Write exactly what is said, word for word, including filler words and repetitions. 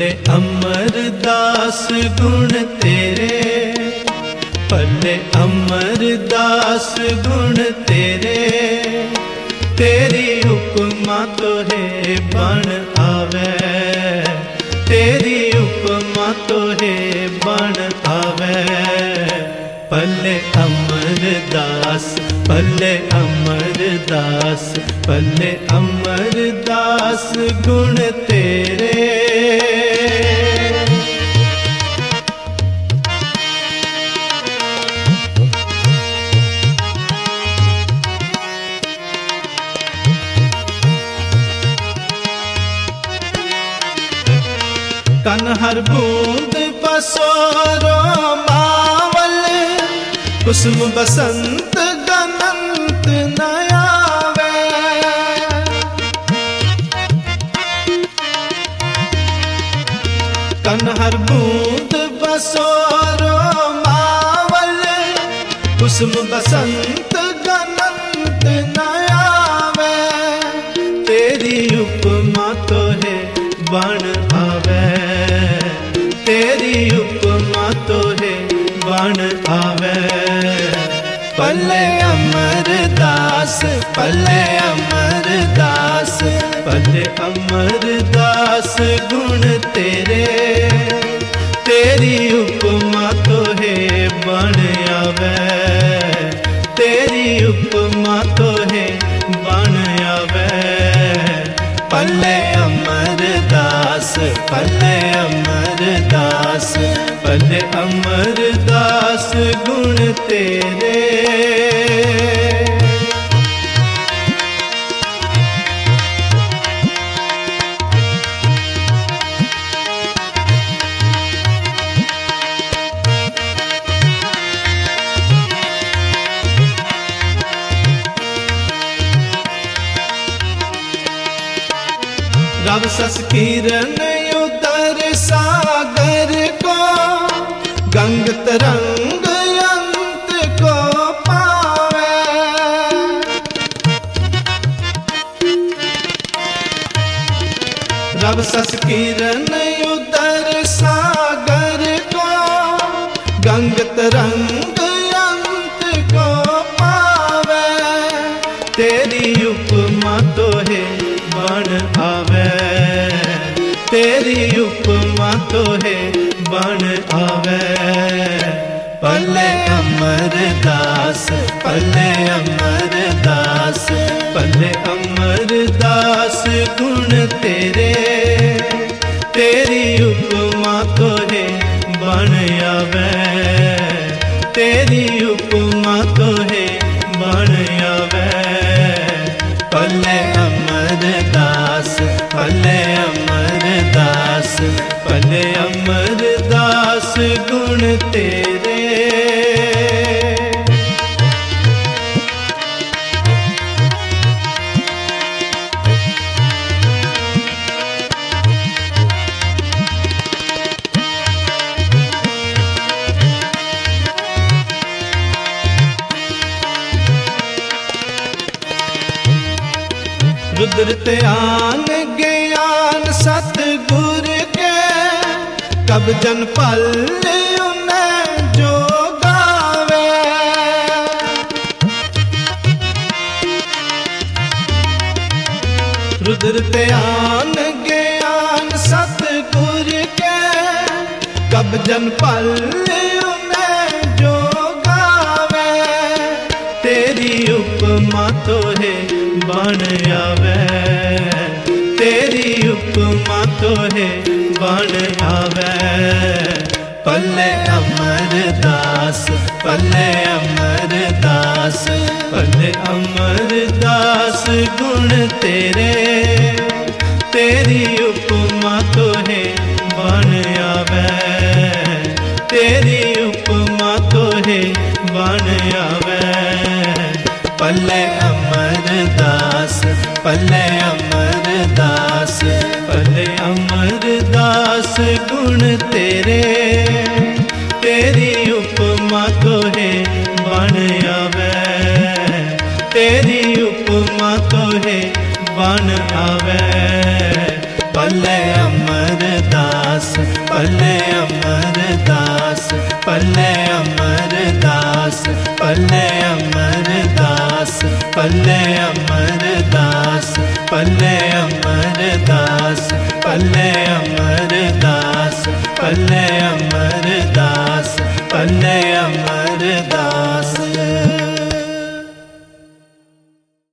पल्ले अमरदास गुण तेरे, पल्ले अमरदास गुण तेरे, तेरी उपमा तो है बन आवे, तेरी उपमा तो है बन आवे। पल्ले अमरदास, पल्ले अमरदास, पल्ले अमरदास गुण तेरे। तन हर बूंद बसोरो मावल, कुसुम बसंत गनंत नयावे। तन हर बूंद बसोरो मावल, कुसुम बसंत गनंत नयावे। तेरी उपमा तो है बन आवे, तेरी उपमा तो है बन आवे। पल्ले अमरदास, पल्ले अमरदास, पल्ले अमरदास गुण तेरे, तेरी उपमा तो है बन आवे, तेरी उपमा तो है बन आवे। पल्ले अमरदास, पल्ले अमरदास, पल्ले अमरदास गुण तेरे। रब सस किरण उतर सागर को, गंग तरंग अंत को पावे। रब सस किरण उतर सागर को, गंग तरंग अंत को पावे। तेरी उपमा तो है बन आवे, तेरी उपमा तो है बन आवे। पल्ले अमरदास, पल्ले अमरदास, पल्ले अमरदास गुण तेरे, तेरी उपमा तो है बन आवे, तेरी उपमा तो है बन आवे। पल्ले अमरदास, पल्ले अमरदास, पल्ले अमरदास गुण तेरे। रुद्र ध्यान ज्ञान सतगुर के, कब जन पल उन्हें जो गावे। रुद्र ध्यान ज्ञान सतगुर के, कब जन पल उन्हें जो गावे। तेरी उपमा तो है बन आवे, तेरी उपमा तो है बन आवे। पल्ले अमरदास, पल्ले अमरदास, पल्ले अमरदास गुण तेरे, तेरी उपमा तो है बन आवे, तेरी उपमा तो है बन आवे। पल्ले अमरदास, पल्ले अमरदास, पल्ले अमरदास गुण तेरे, तेरी उपमा तो है बन आवे, तेरी उपमा तो है बन आवे। पल्ले अमरदास, पल्ले अमरदास, पल्ले अमरदास, पल्ले अमरदास, पल्ले अमरदास, पल्ले अमरदास, पल्ले अमरदास, पल्ले अमरदास, पल्ले अमरदास।